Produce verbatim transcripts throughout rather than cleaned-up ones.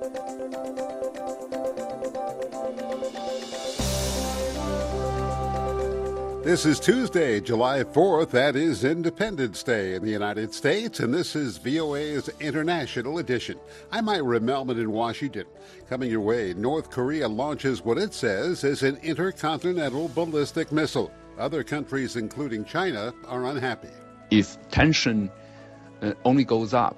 This is Tuesday, July fourth. That is Independence Day in the United States, and this is V O A's International Edition. I'm Ira Melman in Washington. Coming your way, North Korea launches what it says is an intercontinental ballistic missile. Other countries, including China, are unhappy. If tension uh, only goes up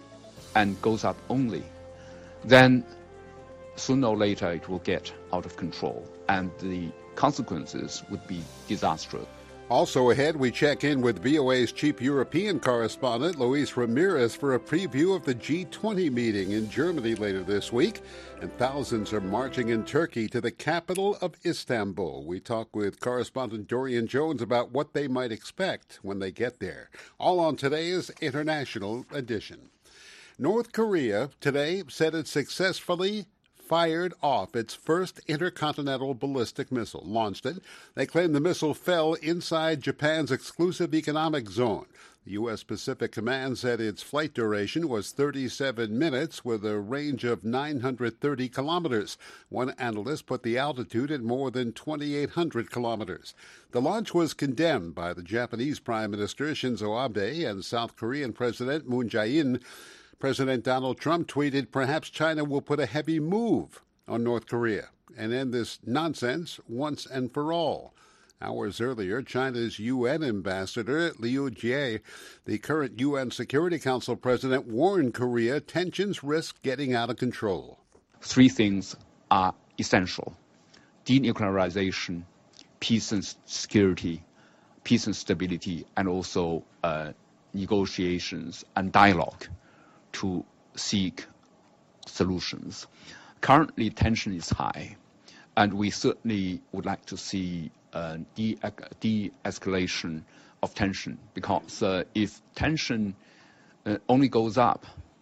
and goes up only, then sooner or later it will get out of control, and the consequences would be disastrous. Also ahead, we check in with V O A's chief European correspondent, Luis Ramirez, for a preview of the G twenty meeting in Germany later this week. And thousands are marching in Turkey to the capital of Istanbul. We talk with correspondent Dorian Jones about what they might expect when they get there. All on today's International Edition. North Korea today said it successfully fired off its first intercontinental ballistic missile, launched it. They claim the missile fell inside Japan's exclusive economic zone. The U S. Pacific Command said its flight duration was thirty-seven minutes with a range of nine hundred thirty kilometers. One analyst put the altitude at more than twenty-eight hundred kilometers. The launch was condemned by the Japanese Prime Minister Shinzo Abe and South Korean President Moon Jae-in. President Donald Trump tweeted, perhaps China will put a heavy move on North Korea and end this nonsense once and for all. Hours earlier, China's U N ambassador, Liu Jie, the current U N Security Council president, warned Korea tensions risk getting out of control. Three things are essential: denuclearization, peace and security, peace and stability, and also uh, negotiations and dialogue to seek solutions. Currently, tension is high, and we certainly would like to see a de- de-escalation of tension, because uh, if tension uh, only goes up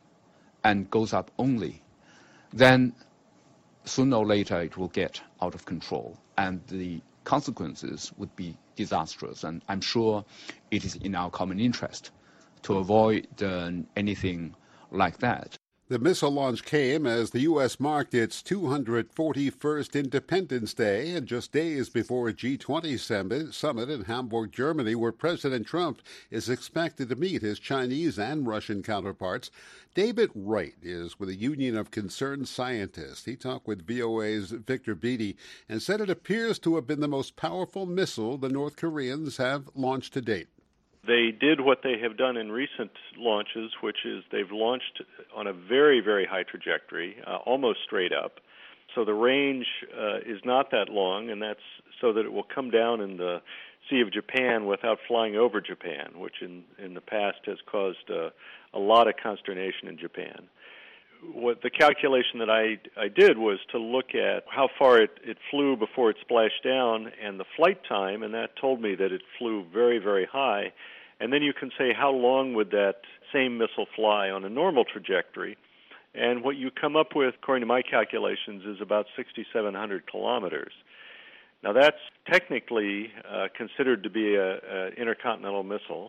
and goes up only, then sooner or later it will get out of control, and the consequences would be disastrous. And I'm sure it is in our common interest to avoid uh, anything like that. The missile launch came as the U S marked its two hundred forty-first Independence Day, and just days before a G twenty summit in Hamburg, Germany, where President Trump is expected to meet his Chinese and Russian counterparts. David Wright is with a Union of Concerned Scientists. He talked with V O A's Victor Beattie and said it appears to have been the most powerful missile the North Koreans have launched to date. They did what they have done in recent launches, which is they've launched on a very, very high trajectory, uh, almost straight up. So the range uh, is not that long, and that's so that it will come down in the Sea of Japan without flying over Japan, which in, in the past has caused uh, a lot of consternation in Japan. What the calculation that I, I did was to look at how far it, it flew before it splashed down and the flight time, and that told me that it flew very, very high. And then you can say how long would that same missile fly on a normal trajectory. And what you come up with, according to my calculations, is about sixty-seven hundred kilometers. Now that's technically uh, considered to be an intercontinental missile.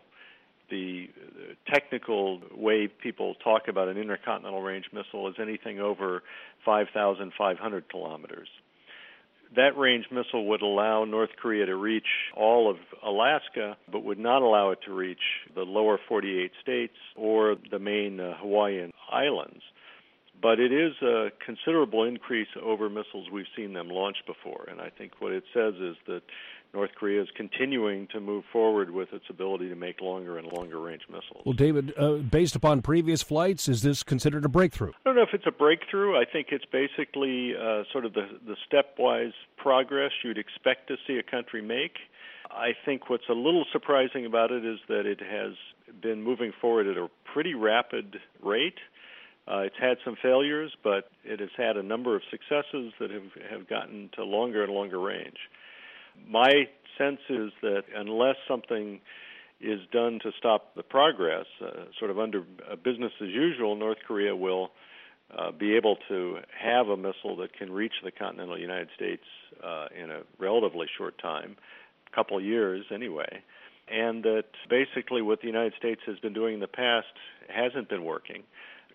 The technical way people talk about an intercontinental range missile is anything over five thousand five hundred kilometers. That range missile would allow North Korea to reach all of Alaska, but would not allow it to reach the lower forty-eight states or the main uh, Hawaiian Islands. But it is a considerable increase over missiles we've seen them launch before, and I think what it says is that North Korea is continuing to move forward with its ability to make longer and longer range missiles. Well, David, uh, based upon previous flights, is this considered a breakthrough? I don't know if it's a breakthrough. I think it's basically uh, sort of the, the stepwise progress you'd expect to see a country make. I think what's a little surprising about it is that it has been moving forward at a pretty rapid rate. Uh, it's had some failures, but it has had a number of successes that have, have gotten to longer and longer range. My sense is that unless something is done to stop the progress, uh, sort of under uh, business as usual, North Korea will uh, be able to have a missile that can reach the continental United States uh, in a relatively short time, a couple of years anyway, and that basically what the United States has been doing in the past hasn't been working.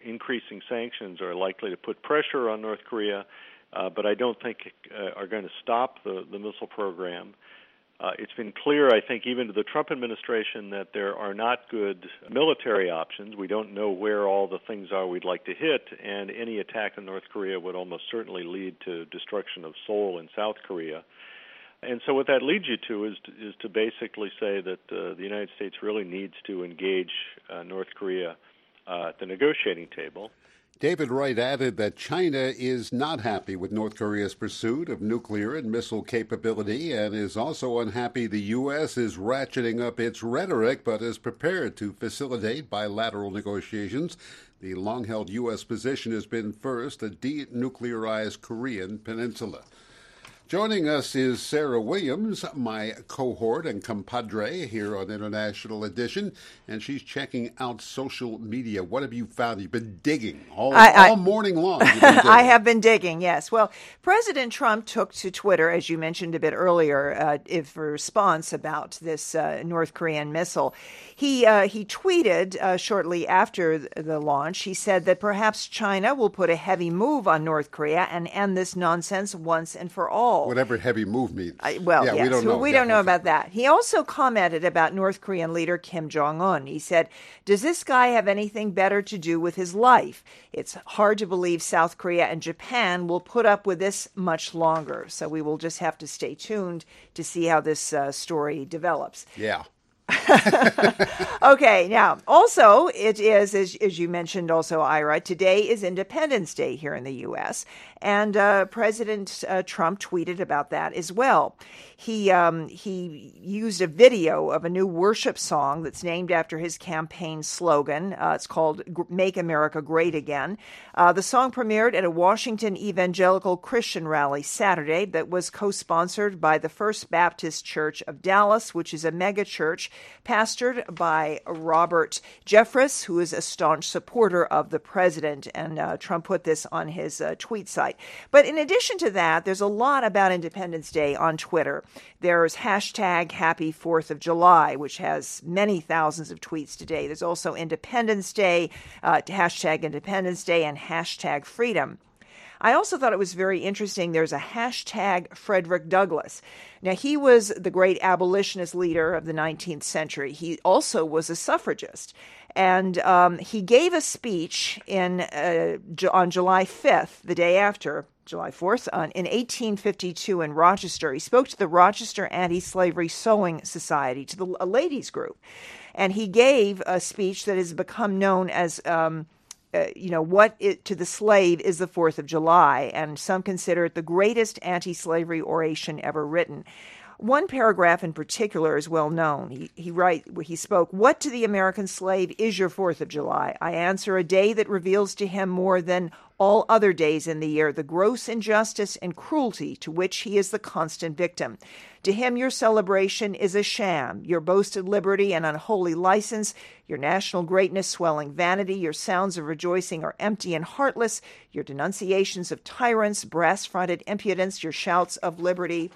increasing sanctions are likely to put pressure on North Korea, uh, but I don't think uh, are going to stop the, the missile program. Uh, it's been clear, I think, even to the Trump administration that there are not good military options. We don't know where all the things are we'd like to hit, and any attack on North Korea would almost certainly lead to destruction of Seoul in South Korea. And so what that leads you to is to, is to basically say that uh, the United States really needs to engage uh, North Korea uh, at the negotiating table. David Wright added that China is not happy with North Korea's pursuit of nuclear and missile capability and is also unhappy the U S is ratcheting up its rhetoric but is prepared to facilitate bilateral negotiations. The long-held U S position has been first a denuclearized Korean peninsula. Joining us is Sarah Williams, my cohort and compadre here on International Edition, and she's checking out social media. What have you found? You've been digging all, I, I, all morning long. I have been digging, yes. Well, President Trump took to Twitter, as you mentioned a bit earlier, uh, if a response about this uh, North Korean missile. He uh, he tweeted uh, shortly after the launch. He said that perhaps China will put a heavy move on North Korea and end this nonsense once and for all. Whatever heavy move means. I, well, yeah, yes, we don't know. We don't know about that. He also commented about North Korean leader Kim Jong-un. He said, does this guy have anything better to do with his life? It's hard to believe South Korea and Japan will put up with this much longer. So we will just have to stay tuned to see how this uh, story develops. Yeah. Okay, now, also, it is, as, as you mentioned also, Ira, today is Independence Day here in the U S, and uh, President uh, Trump tweeted about that as well. He um, he used a video of a new worship song that's named after his campaign slogan. Uh, it's called Make America Great Again. Uh, the song premiered at a Washington Evangelical Christian rally Saturday that was co-sponsored by the First Baptist Church of Dallas, which is a mega church pastored by Robert Jeffress, who is a staunch supporter of the president. And uh, Trump put this on his uh, tweet site. But in addition to that, there's a lot about Independence Day on Twitter. There's hashtag Happy fourth of July, which has many thousands of tweets today. There's also Independence Day, uh, hashtag Independence Day, and hashtag Freedom. I also thought it was very interesting. There's a hashtag Frederick Douglass. Now, he was the great abolitionist leader of the nineteenth century. He also was a suffragist. And um, he gave a speech in uh, on July fifth, the day after, July fourth, uh, in eighteen fifty-two in Rochester. He spoke to the Rochester Anti-Slavery Sewing Society, to the, a ladies group. And he gave a speech that has become known as... Um, Uh, you know, what it, to the slave is the fourth of July, and some consider it the greatest anti-slavery oration ever written. One paragraph in particular is well known. He, he write, he spoke, "What to the American slave is your fourth of July? I answer, a day that reveals to him more than all other days in the year the gross injustice and cruelty to which he is the constant victim. To him your celebration is a sham, your boasted liberty an unholy license, your national greatness swelling vanity, your sounds of rejoicing are empty and heartless, your denunciations of tyrants, brass-fronted impudence, your shouts of liberty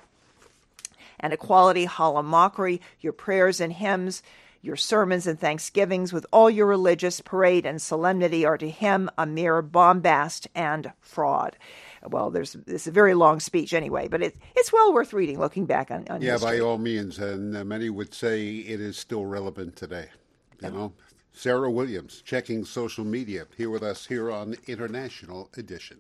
and equality, hollow mockery, your prayers and hymns, your sermons and thanksgivings with all your religious parade and solemnity are to him a mere bombast and fraud." Well, there's this is a very long speech anyway, but it, it's well worth reading, looking back on, on Yeah, history. by all means, and uh, many would say it is still relevant today. You know, Sarah Williams, checking social media, here with us here on International Edition.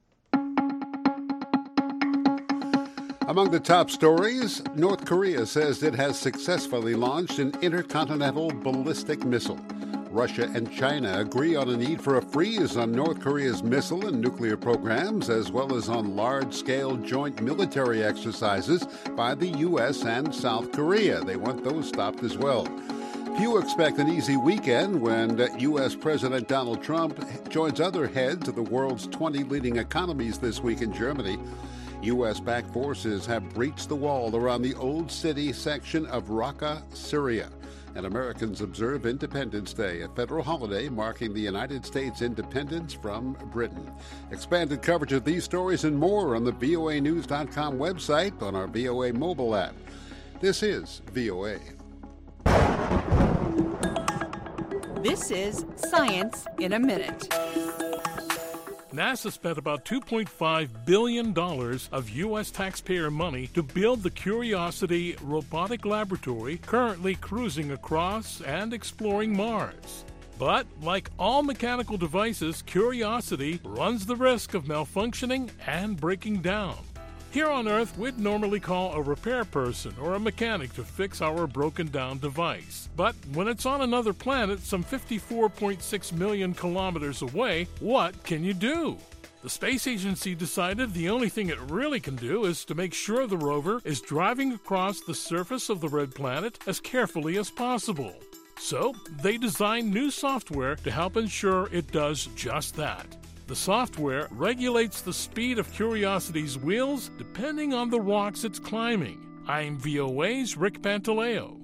Among the top stories, North Korea says it has successfully launched an intercontinental ballistic missile. Russia and China agree on a need for a freeze on North Korea's missile and nuclear programs, as well as on large-scale joint military exercises by the U S and South Korea. They want those stopped as well. Few expect an easy weekend when U S President Donald Trump joins other heads of the world's twenty leading economies this week in Germany. U S-backed forces have breached the wall around the Old City section of Raqqa, Syria. And Americans observe Independence Day, a federal holiday marking the United States' independence from Britain. Expanded coverage of these stories and more on the V O A news dot com website, on our V O A mobile app. This is V O A. This is Science in a Minute. NASA spent about two point five billion dollars of U S taxpayer money to build the Curiosity robotic laboratory currently cruising across and exploring Mars. But, like all mechanical devices, Curiosity runs the risk of malfunctioning and breaking down. Here on Earth, we'd normally call a repair person or a mechanic to fix our broken-down device. But when it's on another planet some fifty-four point six million kilometers away, what can you do? The space agency decided the only thing it really can do is to make sure the rover is driving across the surface of the red planet as carefully as possible. So, they designed new software to help ensure it does just that. The software regulates the speed of Curiosity's wheels depending on the rocks it's climbing. I'm V O A's Rick Pantaleo.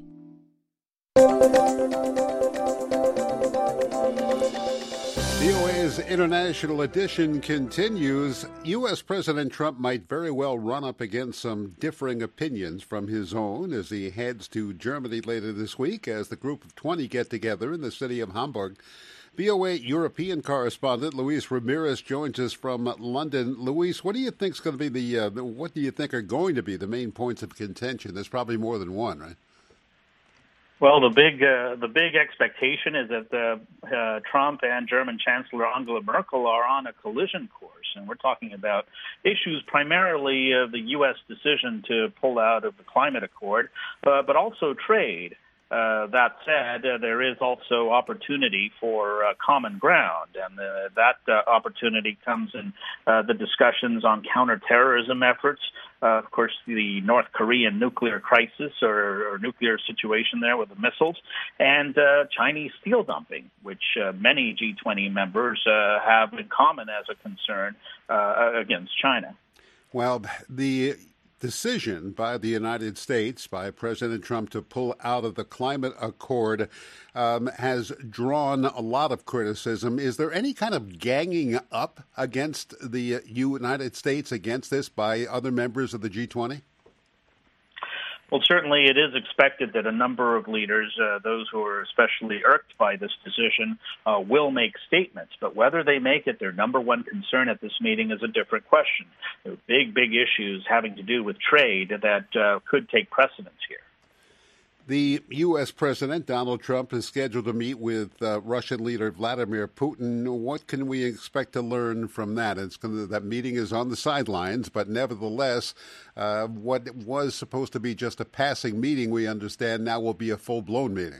V O A's International Edition continues. U S. President Trump might very well run up against some differing opinions from his own as he heads to Germany later this week as the group of twenty get together in the city of Hamburg. V O A European correspondent Luis Ramirez joins us from London. Luis, what do you think is going to be the, uh, what do you think are going to be the main points of contention? There's probably more than one, right? Well, the big uh, the big expectation is that uh, uh, Trump and German Chancellor Angela Merkel are on a collision course, and we're talking about issues primarily of the U S decision to pull out of the climate accord, uh, but also trade. Uh, that said, uh, there is also opportunity for uh, common ground, and uh, that uh, opportunity comes in uh, the discussions on counterterrorism efforts. Uh, of course, the North Korean nuclear crisis or, or nuclear situation there with the missiles, and uh, Chinese steel dumping, which uh, many G twenty members uh, have in common as a concern uh, against China. Well, the decision by the United States, by President Trump, to pull out of the climate accord um, has drawn a lot of criticism. Is there any kind of ganging up against the United States against this by other members of the G twenty? Well, certainly it is expected that a number of leaders, uh, those who are especially irked by this decision, uh, will make statements. But whether they make it their number one concern at this meeting is a different question. There are big, big issues having to do with trade that uh, could take precedence here. The U S. President, Donald Trump, is scheduled to meet with uh, Russian leader Vladimir Putin. What can we expect to learn from that? It's gonna, that meeting is on the sidelines, but nevertheless, uh, what was supposed to be just a passing meeting, we understand, now will be a full-blown meeting.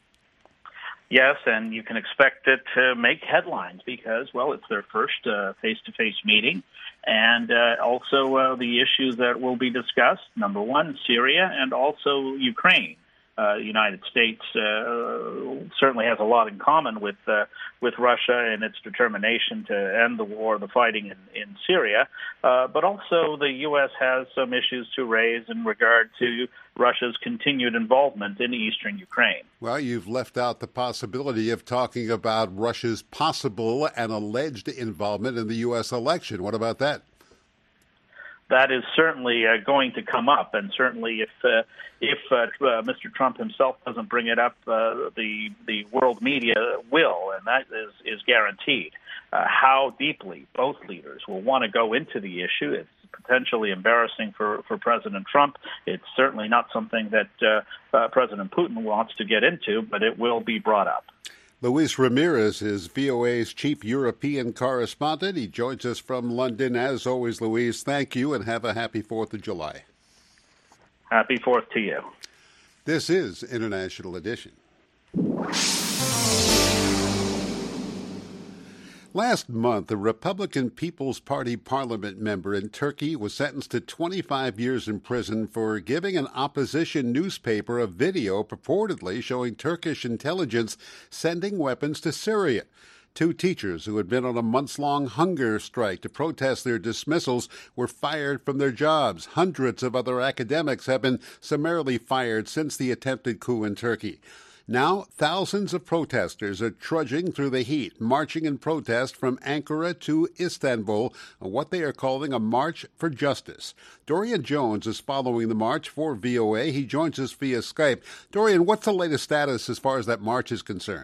Yes, and you can expect it to make headlines because, well, it's their first uh, face-to-face meeting. And uh, also uh, the issues that will be discussed, number one, Syria, and also Ukraine. Uh, the United States uh, certainly has a lot in common with uh, with Russia and its determination to end the war, the fighting in, in Syria. Uh, but also the U S has some issues to raise in regard to Russia's continued involvement in eastern Ukraine. Well, you've left out the possibility of talking about Russia's possible and alleged involvement in the U S election. What about that? That is certainly uh, going to come up, and certainly if uh, if uh, uh, Mister Trump himself doesn't bring it up, uh, the the world media will, and that is is guaranteed. Uh, how deeply both leaders will want to go into the issue, it's potentially embarrassing for, for President Trump. It's certainly not something that uh, uh, President Putin wants to get into, but it will be brought up. Luis Ramirez is V O A's chief European correspondent. He joins us from London. As always, Luis, thank you and have a happy fourth of July. Happy fourth to you. This is International Edition. Last month, a Republican People's Party parliament member in Turkey was sentenced to twenty-five years in prison for giving an opposition newspaper a video purportedly showing Turkish intelligence sending weapons to Syria. Two teachers who had been on a months-long hunger strike to protest their dismissals were fired from their jobs. Hundreds of other academics have been summarily fired since the attempted coup in Turkey. Now, thousands of protesters are trudging through the heat, marching in protest from Ankara to Istanbul on what they are calling a march for justice. Dorian Jones is following the march for V O A. He joins us via Skype. Dorian, what's the latest status as far as that march is concerned?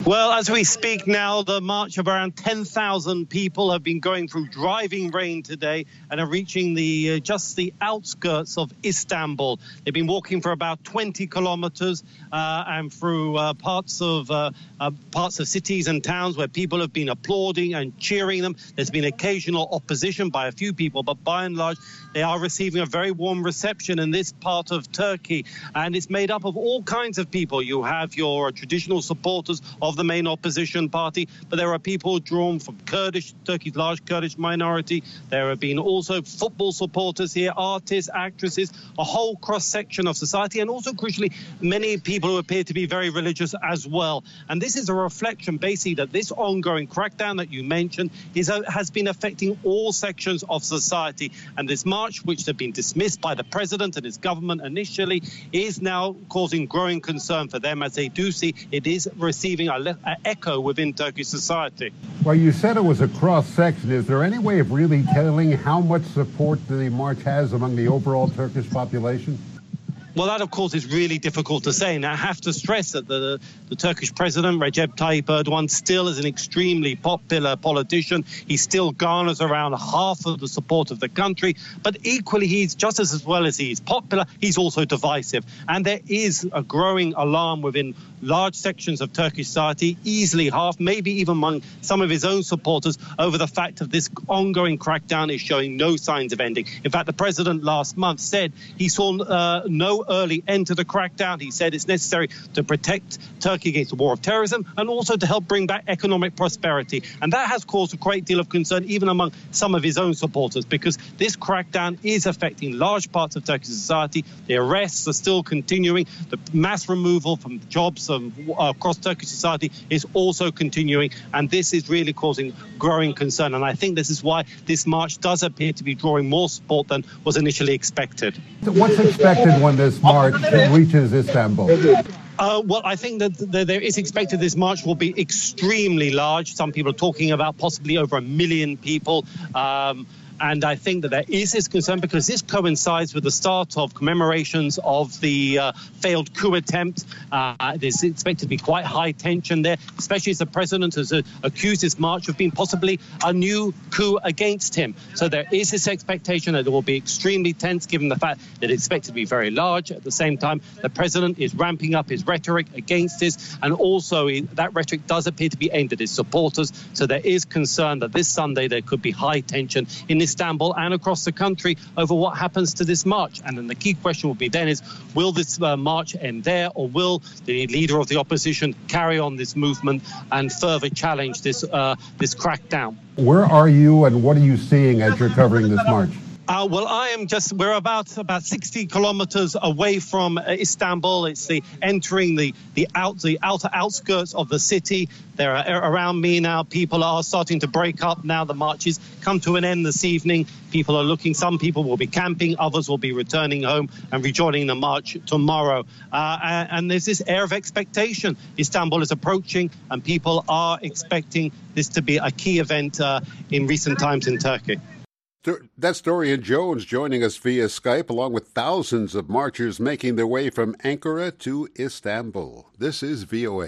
Well, as we speak now, the march of around ten thousand people have been going through driving rain today and are reaching the uh, just the outskirts of Istanbul. They've been walking for about twenty kilometers uh, and through uh, parts of uh, uh, parts of cities and towns where people have been applauding and cheering them. There's been occasional opposition by a few people, but by and large, they are receiving a very warm reception in this part of Turkey. And it's made up of all kinds of people. You have your traditional supporters of the main opposition party, but there are people drawn from Kurdish, Turkey's large Kurdish minority. There have been also football supporters here, artists, actresses, a whole cross-section of society, and also, crucially, many people who appear to be very religious as well. And this is a reflection, basically, that this ongoing crackdown that you mentioned is a, has been affecting all sections of society. And this march, which had been dismissed by the president and his government initially, is now causing growing concern for them, as they do see it is receiving a an echo within Turkish society. Well, you said it was a cross-section. Is there any way of really telling how much support the march has among the overall Turkish population? Well, that, of course, is really difficult to say. And I have to stress that the, the Turkish president, Recep Tayyip Erdogan, still is an extremely popular politician. He still garners around half of the support of the country. But equally, he's just as, as well as he's popular, he's also divisive. And there is a growing alarm within large sections of Turkish society, easily half, maybe even among some of his own supporters, over the fact that this ongoing crackdown is showing no signs of ending. In fact, the president last month said he saw uh, no early end to the crackdown. He said it's necessary to protect Turkey against the war of terrorism and also to help bring back economic prosperity. And that has caused a great deal of concern even among some of his own supporters, because this crackdown is affecting large parts of Turkish society. The arrests are still continuing. The mass removal from jobs um, across Turkish society is also continuing. And this is really causing growing concern. And I think this is why this march does appear to be drawing more support than was initially expected. What's expected when this march reaches Istanbul? Uh, well, I think that th- there is expected this march will be extremely large. Some people are talking about possibly over a million people. Um, And I think that there is this concern because this coincides with the start of commemorations of the uh, failed coup attempt. Uh, there's expected to be quite high tension there, especially as the president has uh, accused this march of being possibly a new coup against him. So there is this expectation that it will be extremely tense, given the fact that it's expected to be very large. At the same time, the president is ramping up his rhetoric against this, and also he, that rhetoric does appear to be aimed at his supporters. So there is concern that this Sunday there could be high tension in Istanbul and across the country over what happens to this march. And then the key question will be then is, will this uh, march end there, or will the leader of the opposition carry on this movement and further challenge this uh, this crackdown? Where are you and what are you seeing as you're covering this march? Uh, well, I am just, we're about about sixty kilometers away from uh, Istanbul. It's the entering the the out the outer outskirts of the city. There are around me now, people are starting to break up now. The marches come to an end this evening. People are looking, some people will be camping, others will be returning home and rejoining the march tomorrow. Uh, and, and there's this air of expectation. Istanbul is approaching and people are expecting this to be a key event uh, in recent times in Turkey. That's Dorian Jones joining us via Skype, along with thousands of marchers making their way from Ankara to Istanbul. This is V O A.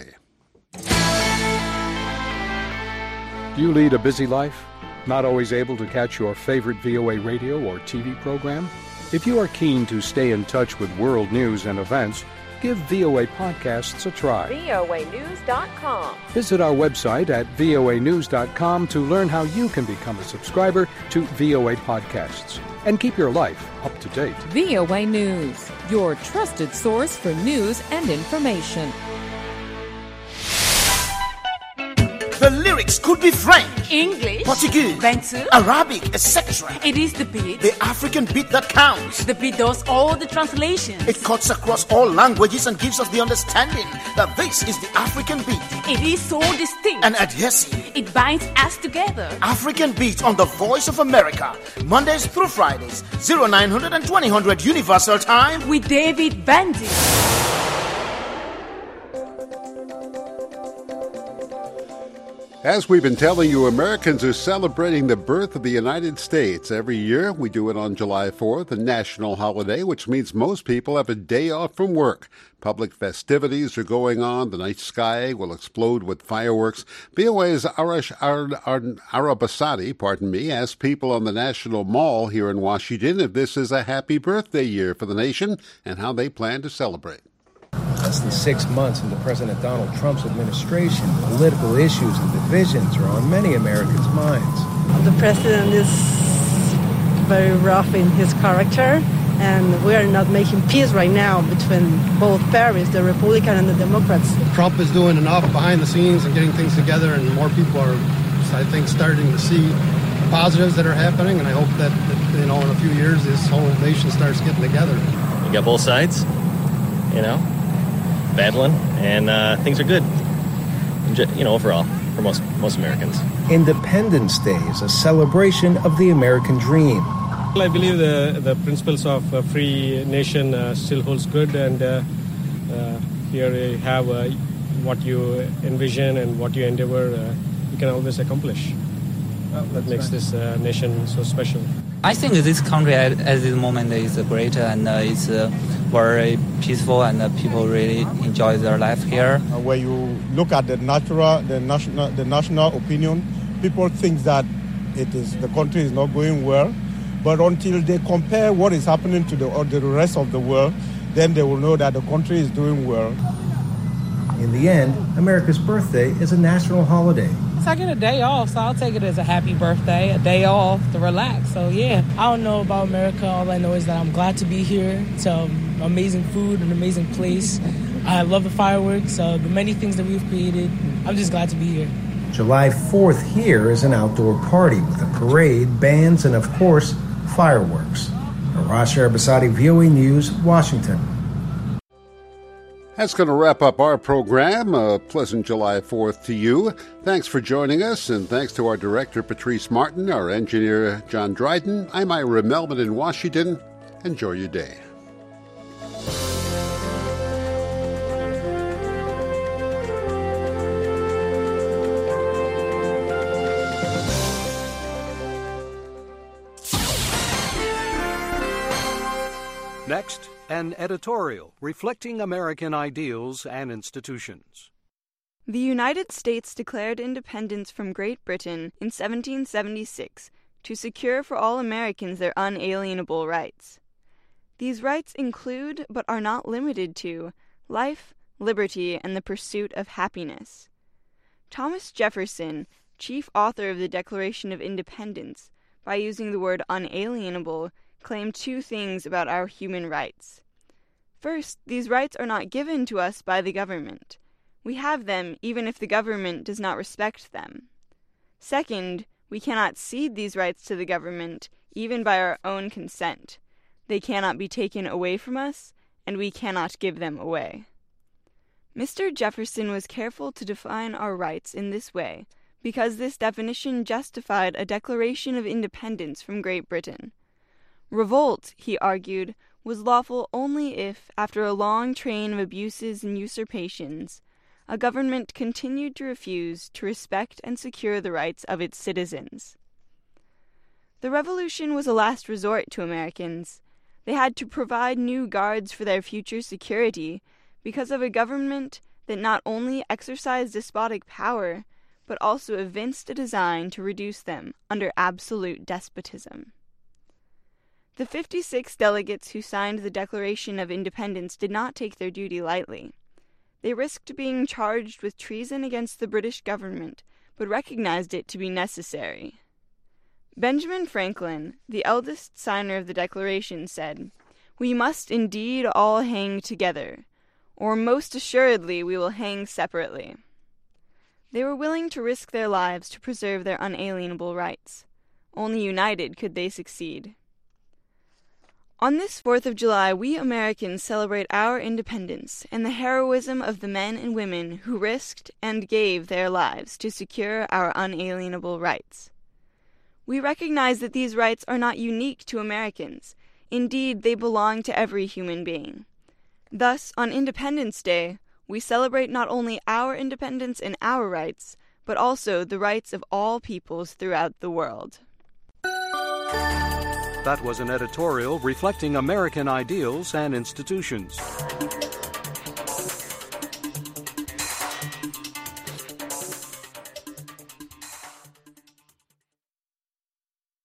Do you lead a busy life? Not always able to catch your favorite V O A radio or T V program? If you are keen to stay in touch with world news and events, give V O A Podcasts a try. V O A news dot com. Visit our website at V O A news dot com to learn how you can become a subscriber to V O A Podcasts and keep your life up to date. V O A News, your trusted source for news and information. The lyrics could be French, English, Portuguese, Bantu, Arabic, et cetera. It is the beat. The African beat that counts. The beat does all the translations. It cuts across all languages and gives us the understanding that this is the African beat. It is so distinct and adhesive. It binds us together. African Beat on the Voice of America, Mondays through Fridays, oh nine hundred and twenty hundred Universal Time with David Bandy. As we've been telling you, Americans are celebrating the birth of the United States. Every year, we do it on July fourth, a national holiday, which means most people have a day off from work. Public festivities are going on. The night sky will explode with fireworks. V O A's Arash Arabasadi, pardon me, asked people on the National Mall here in Washington if this is a happy birthday year for the nation and how they plan to celebrate. Less than six months into President Donald Trump's administration, political issues and divisions are on many Americans' minds. The president is very rough in his character, and we are not making peace right now between both parties, the Republican and the Democrats. Trump is doing enough behind the scenes and getting things together, and more people are, I think, starting to see the positives that are happening, and I hope that, that you know, in a few years, this whole nation starts getting together. You got both sides, you know, battling, and uh, things are good, you know, overall, for most most Americans. Independence Day is a celebration of the American dream. I believe the, the principles of a free nation uh, still holds good, and uh, uh, here you have uh, what you envision and what you endeavor, uh, you can always accomplish. Well, that makes right. this uh, nation so special. I think this country at, at this moment is great, and uh, it's uh, very peaceful, and uh, people really enjoy their life here. Uh, when you look at the natural, the national, the national opinion, people think that it is the country is not going well. But until they compare what is happening to the, or the rest of the world, then they will know that the country is doing well. In the end, America's birthday is a national holiday. So I get a day off, so I'll take it as a happy birthday, a day off to relax. So yeah, I don't know about America. All I know is that I'm glad to be here. It's um, amazing food, an amazing place. I love the fireworks, uh, the many things that we've created. I'm just glad to be here. July fourth here is an outdoor party with a parade, bands, and of course, fireworks. Arash Arabasadi, V O A News, Washington. That's going to wrap up our program. A pleasant July fourth to you. Thanks for joining us, and thanks to our director, Patrice Martin, our engineer, John Dryden. I'm Ira Melvin in Washington. Enjoy your day. Next, an editorial reflecting American ideals and institutions. The United States declared independence from Great Britain in seventeen seventy-six to secure for all Americans their unalienable rights. These rights include, but are not limited to, life, liberty, and the pursuit of happiness. Thomas Jefferson, chief author of the Declaration of Independence, by using the word unalienable, claim two things about our human rights. First, these rights are not given to us by the government. We have them even if the government does not respect them. Second, we cannot cede these rights to the government even by our own consent. They cannot be taken away from us, and we cannot give them away. Mister Jefferson was careful to define our rights in this way because this definition justified a declaration of independence from Great Britain. Revolt, he argued, was lawful only if, after a long train of abuses and usurpations, a government continued to refuse to respect and secure the rights of its citizens. The Revolution was a last resort to Americans. They had to provide new guards for their future security because of a government that not only exercised despotic power, but also evinced a design to reduce them under absolute despotism. The fifty-six delegates who signed the Declaration of Independence did not take their duty lightly. They risked being charged with treason against the British government, but recognized it to be necessary. Benjamin Franklin, the eldest signer of the Declaration, said, "We must indeed all hang together, or most assuredly we will hang separately." They were willing to risk their lives to preserve their unalienable rights. Only united could they succeed. On this fourth of July, we Americans celebrate our independence and the heroism of the men and women who risked and gave their lives to secure our unalienable rights. We recognize that these rights are not unique to Americans. Indeed, they belong to every human being. Thus, on Independence Day, we celebrate not only our independence and our rights, but also the rights of all peoples throughout the world. That was an editorial reflecting American ideals and institutions.